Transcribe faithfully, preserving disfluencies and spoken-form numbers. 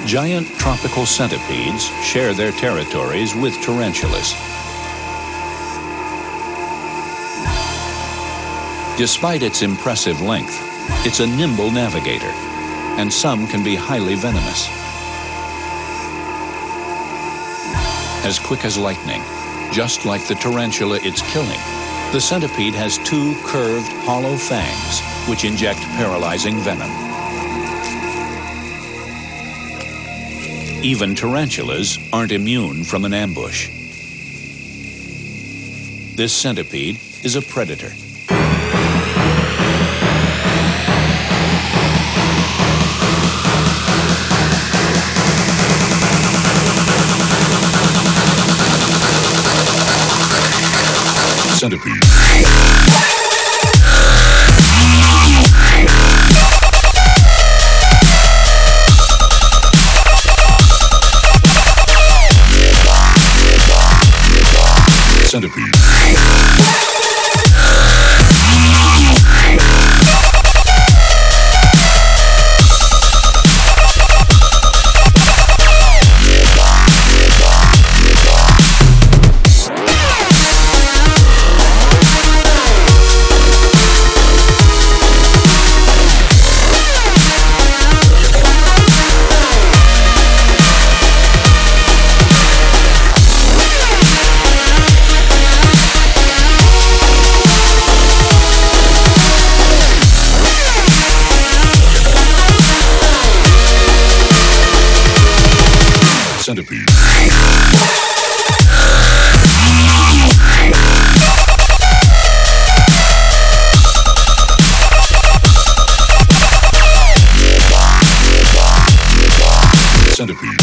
Giant tropical centipedes share their territories with tarantulas. Despite its impressive length, it's a nimble navigator, and some can be highly venomous. As quick as lightning, just like the tarantula it's killing, the centipede has two curved, hollow fangs which inject paralyzing venom. Even tarantulas aren't immune from an ambush. This centipede is a predator. Centipede. Centipede. Centipede. Centipede.